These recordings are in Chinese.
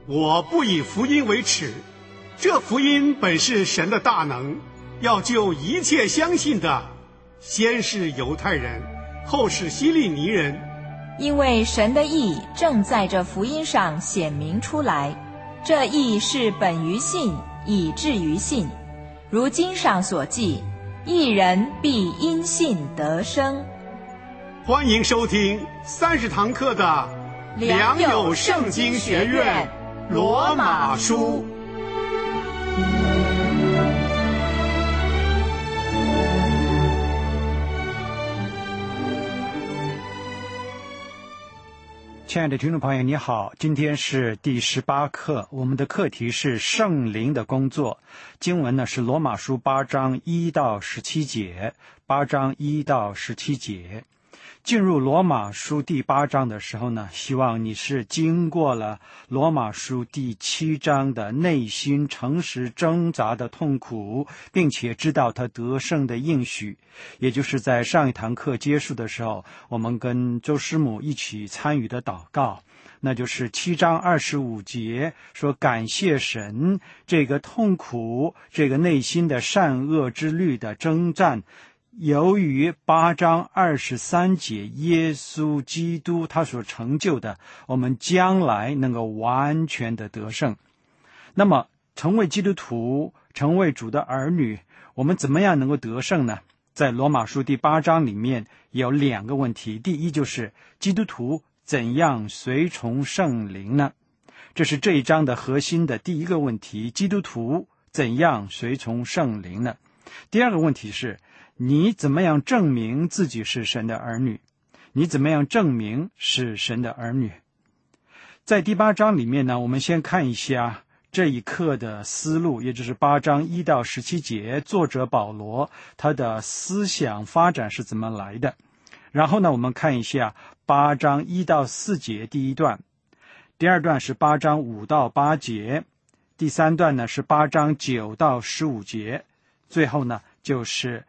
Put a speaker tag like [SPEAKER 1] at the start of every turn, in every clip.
[SPEAKER 1] 我不以福音为耻，这福音本是神的大能，要救一切相信的，先是犹太人，后是希利尼人。
[SPEAKER 2] 因为神的义正在这福音上显明出来，这义是本于信，以至于信。如经上所记，义人必因信得生。
[SPEAKER 1] 欢迎收听30堂课的良友圣经学院罗马书。
[SPEAKER 3] 亲爱的听众朋友，你好，今天是第18课，我们的课题是圣灵的工作。经文呢是罗马书8章1到17节，8章1到17节。进入罗马书第8章的时候呢，希望你是经过了罗马书第7章的内心诚实挣扎的痛苦，并且知道他得胜的应许。也就是在上一堂课结束的时候，我们跟周师母一起参与的祷告，那就是7章25节说感谢神，这个痛苦，这个内心的善恶之律的征战，由于8章23节耶稣基督他所成就的，我们将来能够完全的得胜。那么成为基督徒，成为主的儿女，我们怎么样能够得胜呢？在罗马书第8章里面有2个问题。第一就是基督徒怎样随从圣灵呢？这是这一章的核心的第一个问题，基督徒怎样随从圣灵呢？第二个问题是你怎么样证明自己是神的儿女？你怎么样证明是神的儿女？在第8章里面呢，我们先看一下这一课的思路，也就是8章1到17节，作者保罗他的思想发展是怎么来的。然后呢，我们看一下8章1到4节第一段，第二段是8章5到8节，第三段呢是8章9到15节，最后呢就是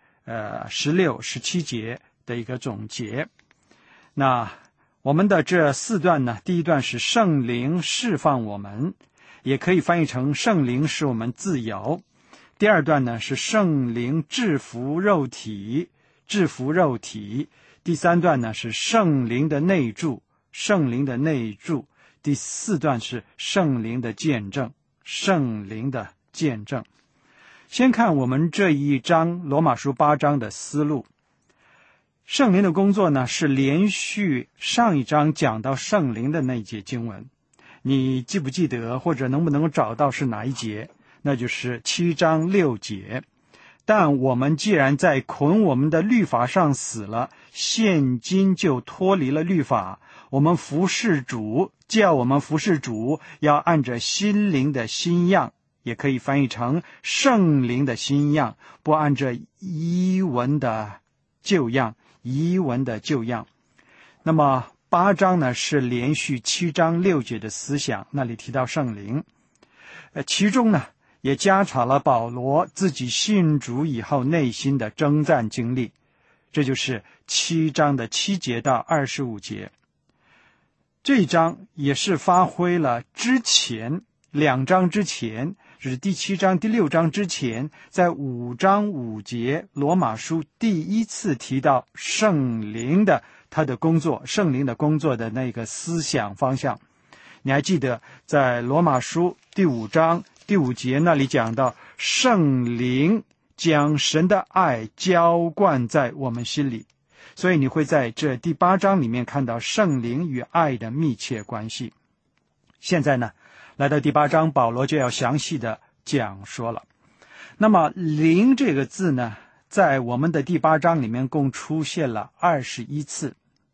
[SPEAKER 3] 16、17节的一个总结。那我们的这4段呢，第一段是圣灵释放我们，也可以翻译成圣灵使我们自由。第二段呢是圣灵制服肉体，制服肉体。第三段呢是圣灵的内住，圣灵的内住。第四段是圣灵的见证，圣灵的见证。先看我们这一章罗马书8章的思路。圣灵的工作呢，是连续上一章讲到圣灵的那一节经文。你记不记得，或者能不能找到是哪一节？那就是7章6节。但我们既然在捆我们的律法上死了，现今就脱离了律法。我们服侍主，叫我们服侍主，要按着心灵的新样，也可以翻译成圣灵的新样，不按着遗文的旧样，遗文的旧样。那么8章呢是连续7章6节的思想，那里提到圣灵，其中呢也加插了保罗自己信主以后内心的征战经历，这就是7章的7节到25节。这一章也是发挥了之前2章之前，就是第7章第6章之前，在5章5节罗马书第一次提到圣灵的他的工作，圣灵的工作的那个思想方向。你还记得在罗马书第5章第5节那里讲到圣灵将神的爱浇灌在我们心里，所以你会在这第8章里面看到圣灵与爱的密切关系。现在呢来到第8章，保罗就要详细的讲说了。那么灵这个字呢，在我们的第8章里面共出现了21次，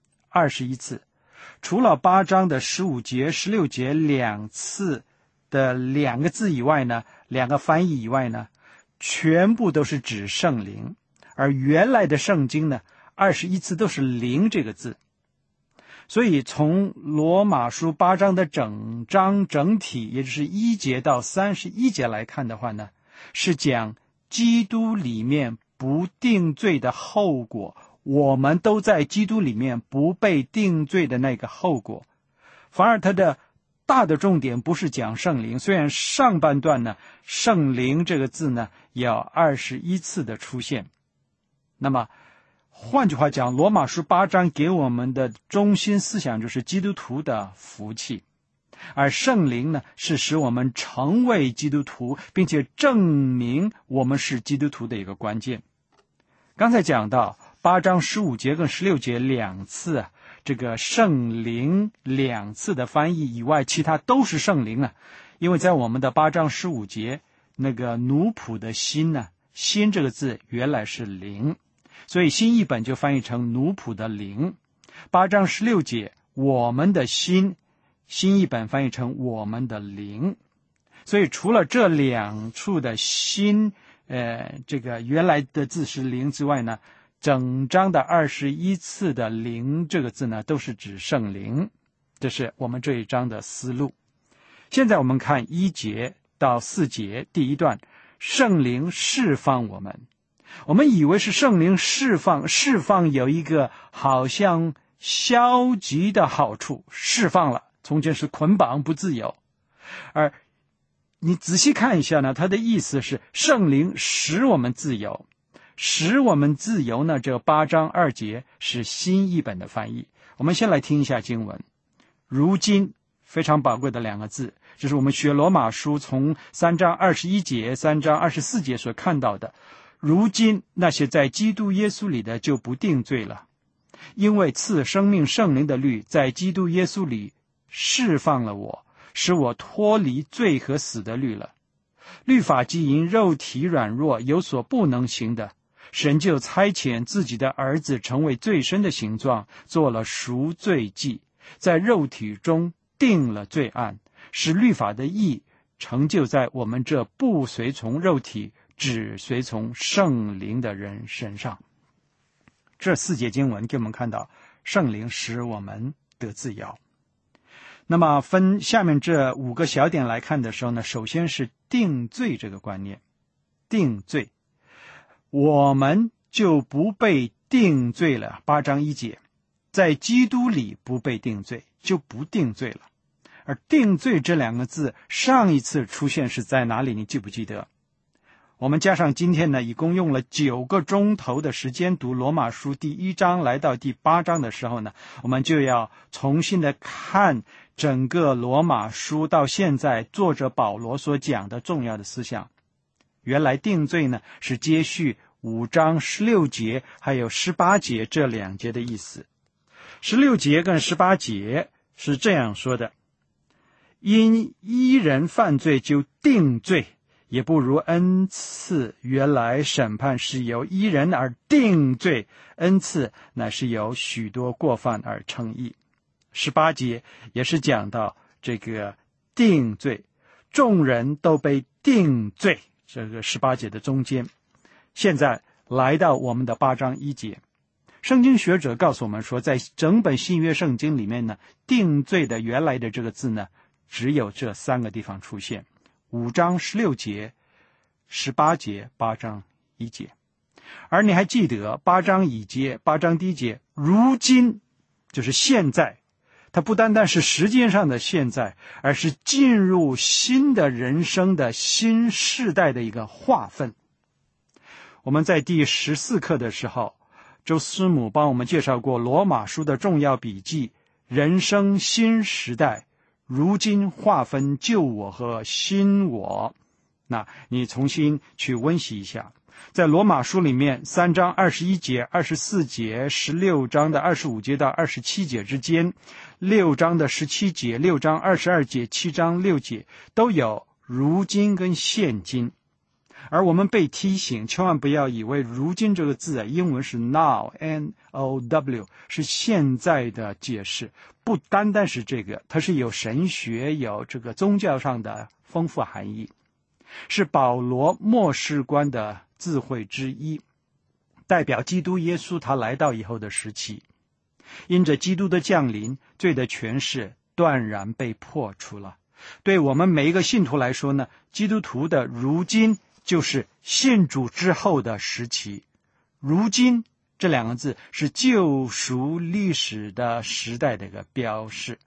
[SPEAKER 3] 除了8章的15节、16节2次的2个字以外呢，2个翻译以外呢，全部都是指圣灵。而原来的圣经呢，21次都是灵这个字。所以从罗马书8章的整章整体，也就是1节到31节来看的话呢，是讲基督里面不定罪的后果，我们都在基督里面不被定罪的那个后果。反而他的大的重点不是讲圣灵，虽然上半段呢，圣灵这个字呢有21次的出现。那么换句话讲，罗马书8章给我们的中心思想就是基督徒的福气，而圣灵呢是使我们成为基督徒，并且证明我们是基督徒的一个关键。刚才讲到8章15节跟16节2次这个圣灵2次的翻译以外，其他都是圣灵因为在我们的8章15节那个奴仆的心呢，心这个字原来是灵，所以新译本就翻译成奴仆的灵。8章16节我们的心，新译本翻译成我们的灵。所以除了这2处的心这个原来的字是灵之外呢，整章的21次的灵这个字呢都是指圣灵。这是我们这一章的思路。现在我们看1节到4节第一段，圣灵释放我们。我们以为是圣灵释放有一个好像消极的好处，释放了，从前是捆绑不自由，而你仔细看一下呢，它的意思是圣灵使我们自由。使我们自由呢，这8章2节是新译本的翻译。我们先来听一下经文。如今，非常宝贵的2个字，就是我们学罗马书从3章21节3章24节所看到的。如今那些在基督耶稣里的就不定罪了，因为赐生命圣灵的律在基督耶稣里释放了我，使我脱离罪和死的律了。律法既因肉体软弱有所不能行的，神就差遣自己的儿子成为最深的形状，做了赎罪祭，在肉体中定了罪案，使律法的义成就在我们这不随从肉体只随从圣灵的人身上。这4节经文给我们看到圣灵使我们得自由。那么分下面这5个小点来看的时候呢，首先是定罪这个观念。定罪，我们就不被定罪了。8章1节，在基督里不被定罪，就不定罪了。而定罪这2个字上一次出现是在哪里，你记不记得？我们加上今天呢，一共用了9个钟头的时间读罗马书第1章，来到第8章的时候呢，我们就要重新的看整个罗马书到现在作者保罗所讲的重要的思想。原来定罪呢是接续5章16节还有18节这2节的意思。16节跟18节是这样说的：因一人犯罪就定罪，也不如恩赐。原来审判是由一人而定罪，恩赐乃是由许多过犯而称义。18节也是讲到这个定罪，众人都被定罪，这个18节的中间。现在来到我们的8章1节，圣经学者告诉我们说，在整本新约圣经里面呢，定罪的原来的这个字呢，只有这3个地方出现：5章16节、18节、8章1节。而你还记得8章1节、8章1节，如今就是现在，它不单单是时间上的现在，而是进入新的人生的新世代的一个划分。我们在第14课的时候，周师母帮我们介绍过罗马书的重要笔记，人生新时代，如今划分旧我和新我。那你重新去温习一下，在罗马书里面3章21节、24节、16章的25节到27节之间，6章的17节、6章22节、7章6节都有如今跟现今。而我们被提醒，千万不要以为如今这个字英文是 now N-O-W 是现在的解释，不单单是这个，它是有神学有这个宗教上的丰富含义，是保罗末世观的智慧之一，代表基督耶稣他来到以后的时期。因着基督的降临，罪的权势断然被破除了。对我们每一个信徒来说呢，基督徒的如今就是信主之后的时期。如今这2个字是救赎历史的时代的一个标示，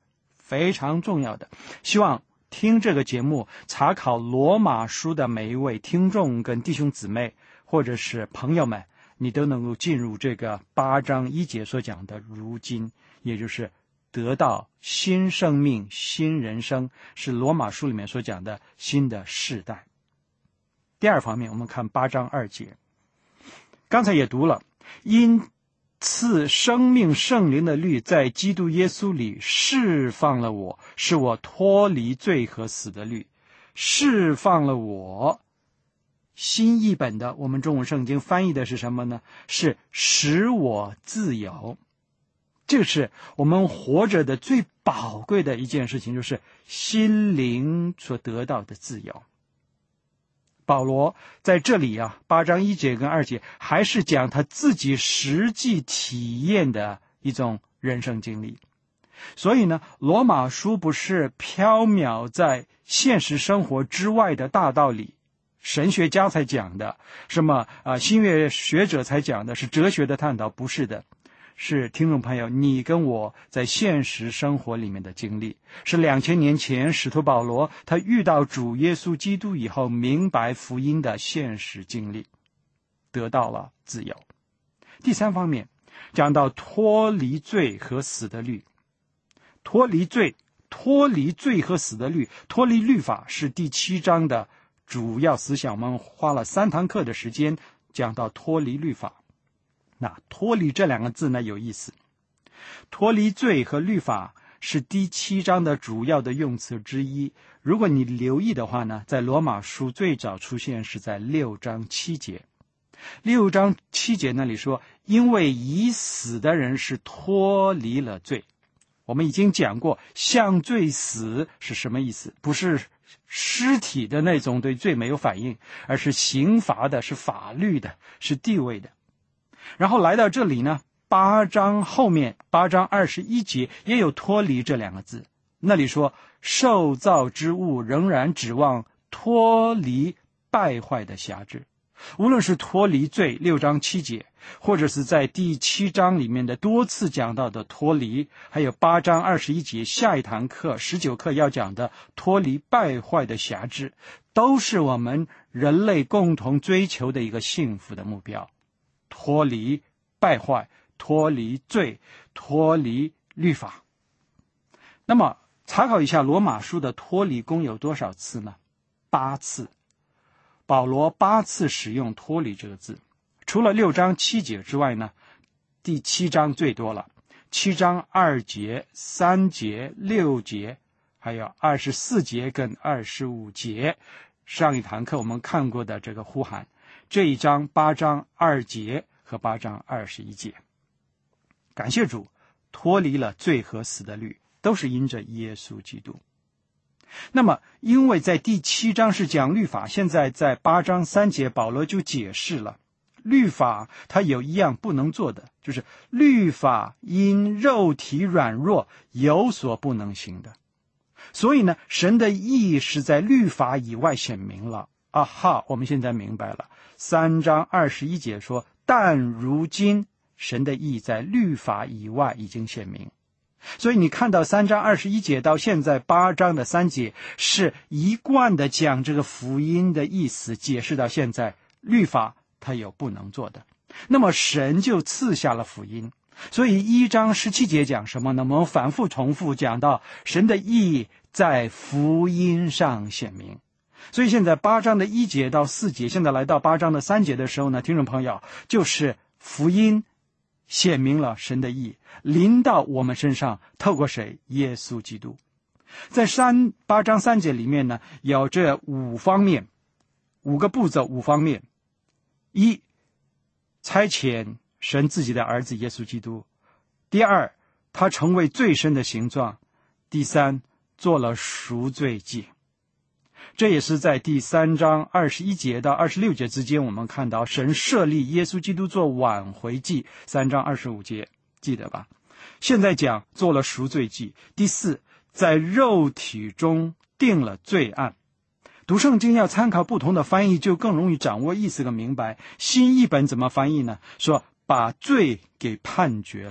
[SPEAKER 3] 非常重要的。希望听这个节目查考罗马书的每一位听众跟弟兄姊妹或者是朋友们，你都能够进入这个8章1节所讲的如今，也就是得到新生命、新人生，是罗马书里面所讲的新的世代。第二方面，我们看8章2节，刚才也读了，因赐生命圣灵的律在基督耶稣里释放了我，使我脱离罪和死的律，释放了我。新译本的我们中文圣经翻译的是什么呢？是使我自由。这是我们活着的最宝贵的一件事情，就是心灵所得到的自由。保罗在这里8章1节跟2节还是讲他自己实际体验的一种人生经历。所以呢，罗马书不是缥缈在现实生活之外的大道理，神学家才讲的，什么新约学者才讲的，是哲学的探讨，不是的。是听众朋友你跟我在现实生活里面的经历，是2000年前使徒保罗他遇到主耶稣基督以后明白福音的现实经历，得到了自由。第三方面讲到脱离罪和死的律。脱离罪和死的律，脱离律法是第7章的主要思想，我们花了3堂课的时间讲到脱离律法。那脱离这2个字呢有意思，脱离罪和律法是第7章的主要的用词之一。如果你留意的话呢，在罗马书最早出现是在6章7节。6章7节那里说，因为已死的人是脱离了罪。我们已经讲过向罪死是什么意思，不是尸体的那种对罪没有反应，而是刑罚的，是法律的，是地位的。然后来到这里呢，8章后面8章21节也有脱离这2个字，那里说受造之物仍然指望脱离败坏的辖制。无论是脱离罪6章7节，或者是在第7章里面的多次讲到的脱离，还有8章21节下一堂课19课要讲的脱离败坏的辖制，都是我们人类共同追求的一个幸福的目标。脱离败坏，脱离罪，脱离律法。那么查考一下罗马书的脱离共有多少次呢？8次。保罗8次使用脱离这个字，除了6章7节之外呢，第7章最多了，7章2节、3节、6节，还有24节跟25节。上一堂课我们看过的这个呼喊，这一章8章2节和8章21节。感谢主，脱离了罪和死的律，都是因着耶稣基督。那么因为在第7章是讲律法，现在在8章3节保罗就解释了律法它有一样不能做的，就是律法因肉体软弱有所不能行的。所以呢，神的义是在律法以外显明了。我们现在明白了。3章21节说，但如今神的义在律法以外已经显明。所以你看到3章21节到现在8章的3节是一贯的讲这个福音的意思，解释到现在律法它有不能做的，那么神就赐下了福音。所以1章17节讲什么呢？我们反复重复讲到神的义在福音上显明。所以现在8章的1节到4节，现在来到8章的3节的时候呢，听众朋友，就是福音显明了神的义临到我们身上，透过谁？耶稣基督。在8章3节里面呢，有这5方面，5个步骤，5方面。1，差遣神自己的儿子耶稣基督。第2，他成为最深的形状。第3，做了赎罪祭。这也是在第3章21节到26节之间，我们看到神设立耶稣基督做挽回祭，3章25节，记得吧？现在讲做了赎罪祭。第4，在肉体中定了罪案。读圣经要参考不同的翻译，就更容易掌握意思跟明白。新译本怎么翻译呢？说把罪给判决了。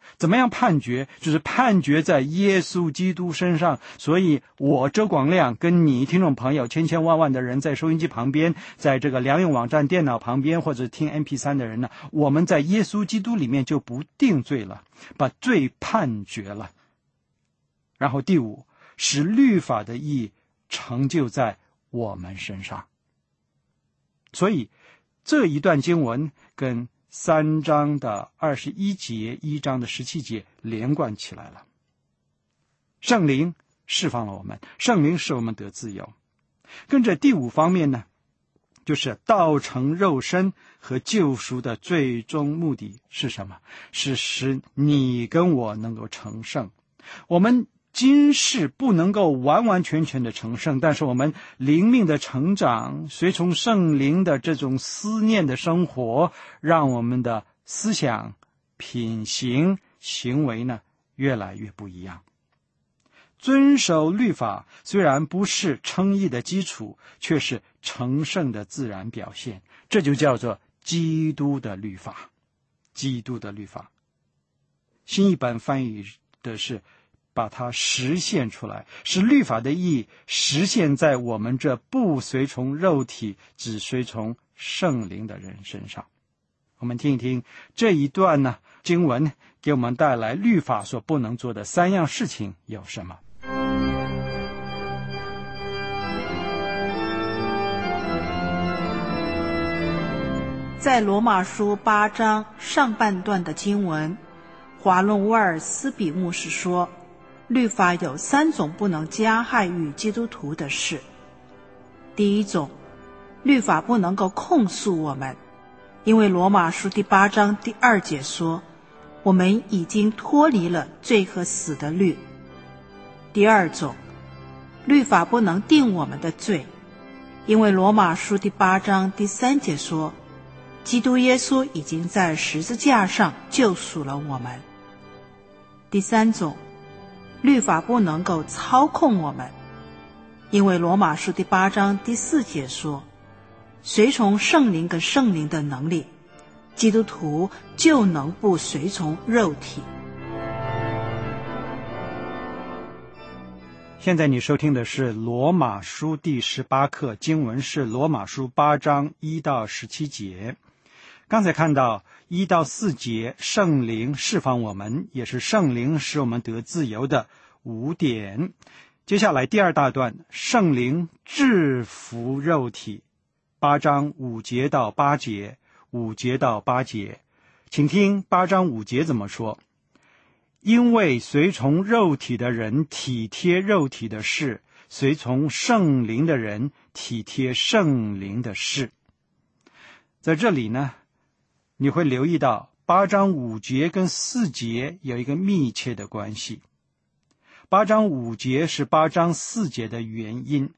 [SPEAKER 3] 怎么样判决？就是判决在耶稣基督身上。所以我周广亮跟你听众朋友千千万万的人，在收音机旁边，在这个良友网站电脑旁边，或者听 MP3 的人呢，我们在耶稣基督里面就不定罪了，把罪判决了。然后第五，使律法的义成就在我们身上。所以这一段经文跟3章的21节、1章的17节连贯起来了。圣灵释放了我们，圣灵使我们得自由。跟着第五方面呢，就是道成肉身和救赎的最终目的是什么？是使你跟我能够成圣。我们今世不能够完完全全的成圣，但是我们灵命的成长，随从圣灵的这种思念的生活，让我们的思想、品行、行为呢越来越不一样。遵守律法虽然不是称义的基础，却是成圣的自然表现，这就叫做基督的律法。基督的律法，新译本翻译的是把它实现出来，使律法的义实现在我们这不随从肉体，只随从圣灵的人身上。我们听一听这一段呢，经文给我们带来律法所不能做的3样事情有什么？
[SPEAKER 4] 在罗马书8章上半段的经文，华伦威尔斯比牧师说，律法有3种不能加害于基督徒的事。第一种，律法不能够控诉我们，因为罗马书第8章第2节说，我们已经脱离了罪和死的律。第二种，律法不能定我们的罪，因为罗马书第8章第3节说，基督耶稣已经在十字架上救赎了我们。第三种，律法不能够操控我们，因为罗马书第8章第4节说，随从圣灵跟圣灵的能力，基督徒就能不随从肉体。
[SPEAKER 3] 现在你收听的是罗马书第18课，经文是罗马书8章1到17节。刚才看到1到4节，圣灵释放我们，也是圣灵使我们得自由的5点。接下来第2大段，圣灵制服肉体，8章5节到8节，5节到8节。请听8章5节怎么说。因为随从肉体的人体贴肉体的事，随从圣灵的人体贴圣灵的事。在这里呢，你会留意到8章5节跟4节有一个密切的关系。8章5节是8章4节的原因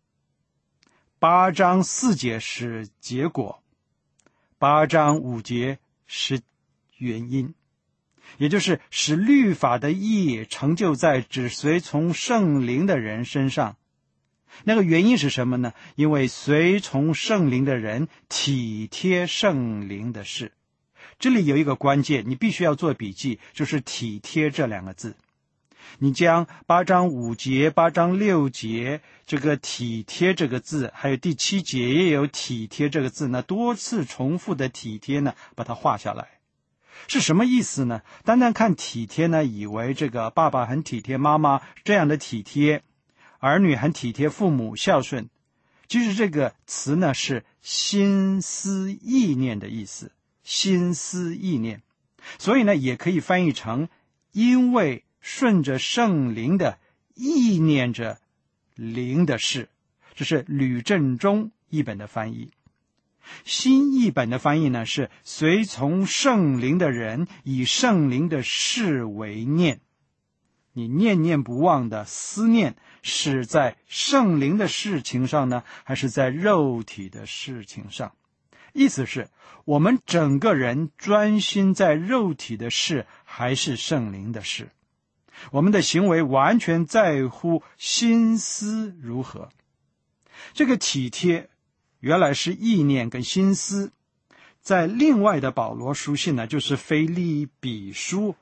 [SPEAKER 3] ，8章4节是结果，8章5节是原因，也就是使律法的义成就在只随从圣灵的人身上。那个原因是什么呢？因为随从圣灵的人体贴圣灵的事。这里有一个关键，你必须要做笔记，就是体贴这2个字。你将8章5节、8章6节这个体贴这个字，还有第7节也有体贴这个字呢，多次重复的体贴呢，把它画下来。是什么意思呢？单单看体贴呢，以为这个爸爸很体贴妈妈，这样的体贴，儿女很体贴父母，孝顺。其实这个词呢是心思意念的意思，心思意念，所以呢也可以翻译成因为顺着圣灵的意念着灵的事。这是吕振中译本的翻译。新译本的翻译呢是随从圣灵的人以圣灵的事为念。你念念不忘的思念是在圣灵的事情上呢，还是在肉体的事情上？意思是我们整个人专心在肉体的事还是圣灵的事？我们的行为完全在乎心思如何。这个体贴原来是意念跟心思，在另外的保罗书信呢，就是腓立比书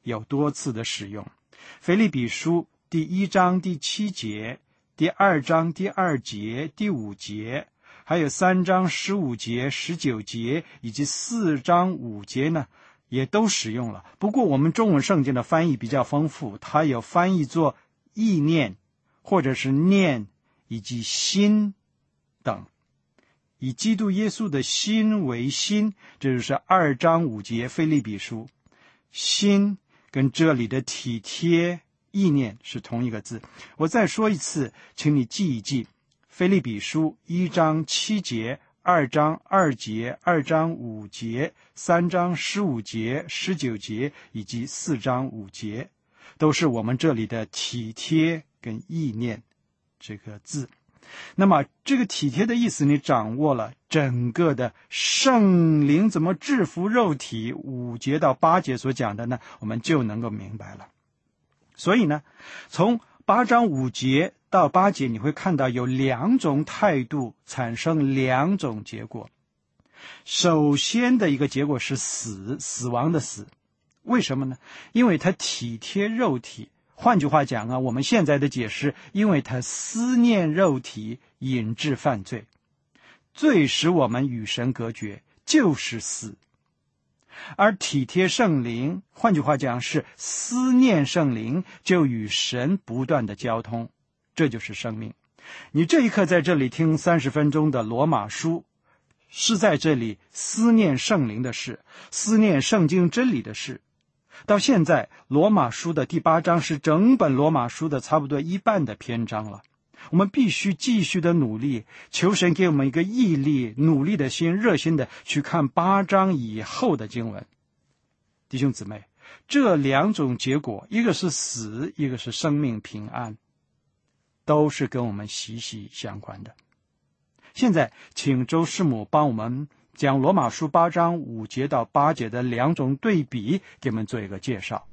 [SPEAKER 3] 有多次的使用。腓立比书第1章第7节，第2章第2节、第5节，还有3章15节、19节以及4章5节呢，也都使用了。不过我们中文圣经的翻译比较丰富，它有翻译作意念或者是念以及心等。以基督耶稣的心为心，这就是2章5节腓立比书。心跟这里的体贴意念是同一个字。我再说一次，请你记一记，腓立比书1章7节、2章2节、2章5节、3章15节、19节以及4章5节，都是我们这里的体贴跟意念这个字。那么这个体贴的意思你掌握了，整个的圣灵怎么制服肉体5节到8节所讲的呢，我们就能够明白了。所以呢，从8章5节到8节，你会看到有2种态度产生2种结果。首先的一个结果是死亡的死。为什么呢？因为它体贴肉体。换句话讲啊，我们现在的解释，因为他思念肉体，引致犯罪。罪使我们与神隔绝，就是死。而体贴圣灵，换句话讲是思念圣灵，就与神不断的交通，这就是生命。你这一刻在这里听30分钟的罗马书，是在这里思念圣灵的事，思念圣经真理的事。到现在罗马书的第8章是整本罗马书的差不多一半的篇章了。我们必须继续的努力，求神给我们一个毅力、努力的心、热心的去看8章以后的经文。弟兄姊妹，这2种结果，一个是死，一个是生命平安，都是跟我们息息相关的。现在请周师母帮我们将罗马书8章5节到8节的2种对比给我们做一个介绍。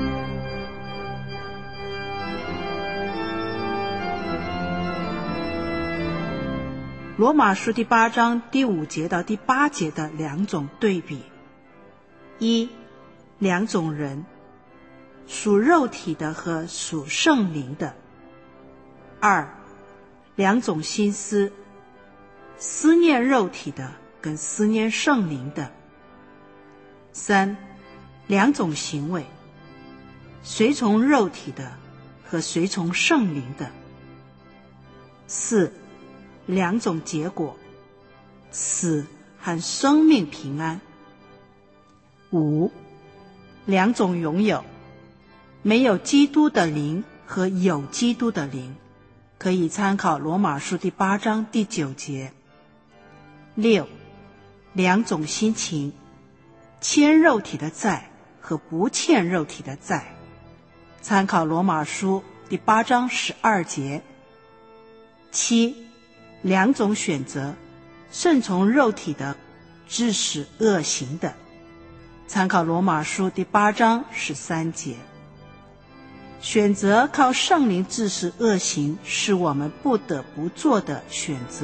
[SPEAKER 4] 罗马书第8章第5节到第8节的2种对比。1. 2种人，属肉体的和属圣灵的。2. 2种心思，思念肉体的跟思念圣灵的。3. 2种行为，随从肉体的和随从圣灵的。4. 2种结果，死和生命平安。5. 2种拥有，没有基督的灵和有基督的灵，可以参考罗马书第8章第9节。6. 2种心情，欠肉体的债和不欠肉体的债，参考罗马书第8章12节。7. 2种选择，顺从肉体的，致使恶行的，参考罗马书第8章13节。选择靠圣灵致使恶行，是我们不得不做的选择。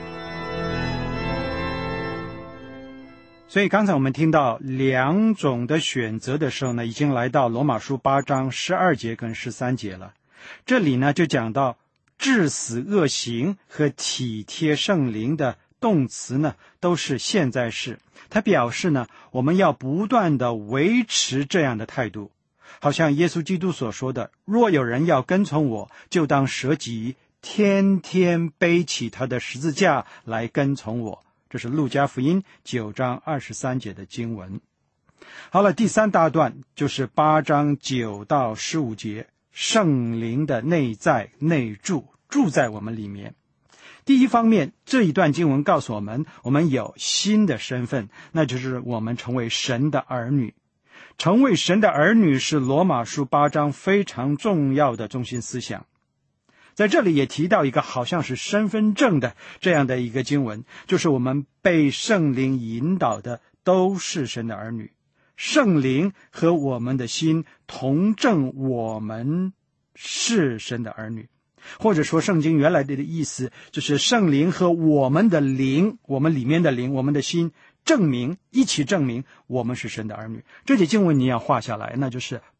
[SPEAKER 3] 所以刚才我们听到2种的选择的时候呢，已经来到罗马书8章12节跟13节了。这里呢就讲到致死恶行和体贴圣灵的动词呢都是现在式，它表示呢我们要不断的维持这样的态度，好像耶稣基督所说的，若有人要跟从我，就当舍己，天天背起他的十字架来跟从我。这是路加福音9章23节的经文。好了，第3大段就是8章9到15节，圣灵的内在内住，住在我们里面。第一方面，这一段经文告诉我们，我们有新的身份，那就是我们成为神的儿女。成为神的儿女是罗马书8章非常重要的中心思想。在这里也提到一个好像是身份证的这样的一个经文，就是我们被圣灵引导的都是神的儿女，圣灵和我们的心同证我们是神的儿女。或者说圣经原来的意思就是圣灵和我们的灵，我们里面的灵，我们的心证明，一起证明我们是神的儿女。这节经文你要画下来，那就是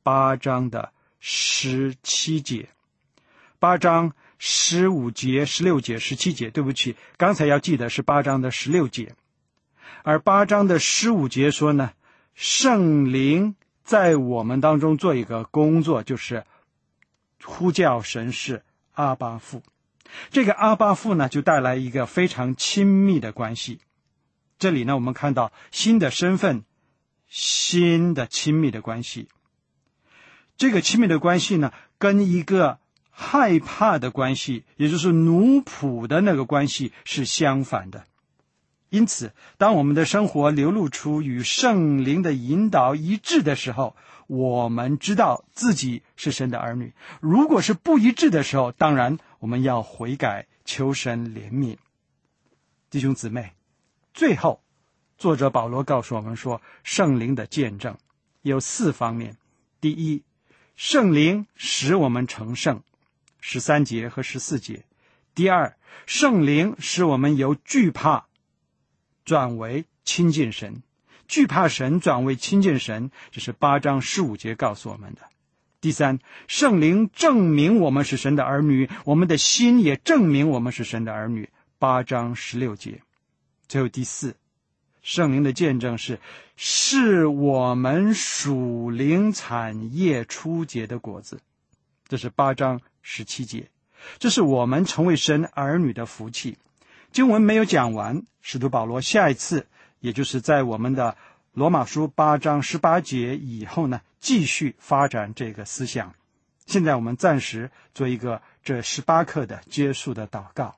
[SPEAKER 3] 8章的17节。8章15节、16节、17节，对不起，刚才要记得是8章的16节。而8章的15节说呢，圣灵在我们当中做一个工作，就是呼叫神是阿爸父。这个阿爸父呢，就带来一个非常亲密的关系。这里呢，我们看到新的身份，新的亲密的关系。这个亲密的关系呢，跟一个害怕的关系，也就是奴仆的那个关系是相反的。因此，当我们的生活流露出与圣灵的引导一致的时候，我们知道自己是神的儿女。如果是不一致的时候，当然我们要悔改，求神怜悯。弟兄姊妹，最后作者保罗告诉我们说，圣灵的见证有4方面。第一，圣灵使我们成圣，13节和14节。第二，圣灵使我们由惧怕转为亲近神，惧怕神转为亲近神，这是8章15节告诉我们的。第三，圣灵证明我们是神的儿女，我们的心也证明我们是神的儿女，8章16节。最后第四，圣灵的见证是我们属灵产业初结的果子，这是8章17节。这是我们成为神儿女的福气。经文没有讲完，使徒保罗下一次，也就是在我们的罗马书8章18节以后呢，继续发展这个思想。现在我们暂时做一个这18课的结束的祷告。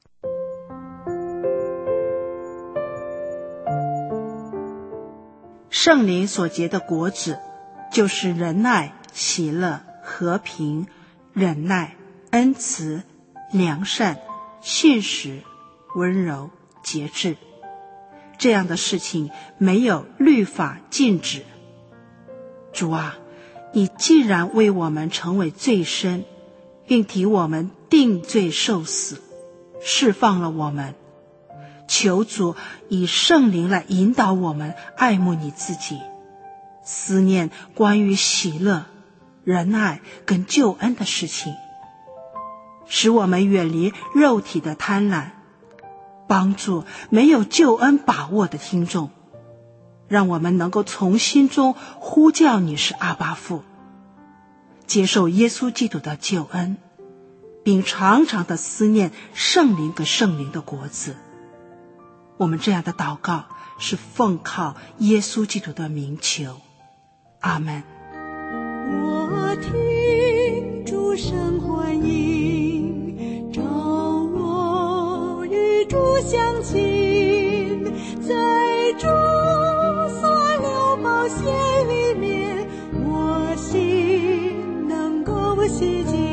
[SPEAKER 4] 圣灵所结的果子，就是仁爱、喜乐、和平、忍耐、恩慈、良善、信实、温柔、节制。这样的事情没有律法禁止。主啊，你既然为我们成为罪身，并替我们定罪受死，释放了我们，求主以圣灵来引导我们爱慕你自己，思念关于喜乐、仁爱跟救恩的事情，使我们远离肉体的贪婪，帮助没有救恩把握的听众，让我们能够从心中呼叫你是阿爸父，接受耶稣基督的救恩，并常常的思念圣灵跟圣灵的果子。我们这样的祷告是奉靠耶稣基督的名求，阿们。
[SPEAKER 5] 我听主声唤应，召我与主相亲，在主所流宝血里面，我心能够洗净。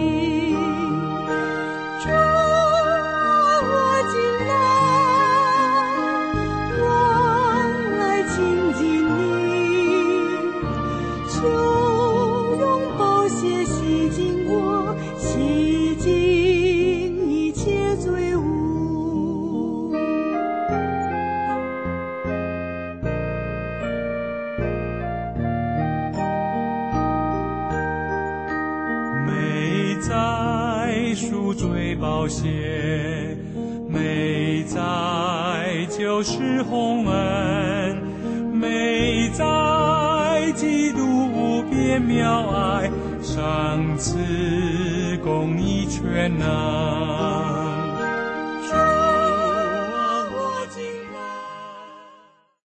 [SPEAKER 5] 主啊，我进来，我来亲近你，求用宝血洗净我，洗净一切罪污。
[SPEAKER 6] 美在赎罪宝血，美在救世洪恩，美在基督无边妙爱，赏赐公义全能。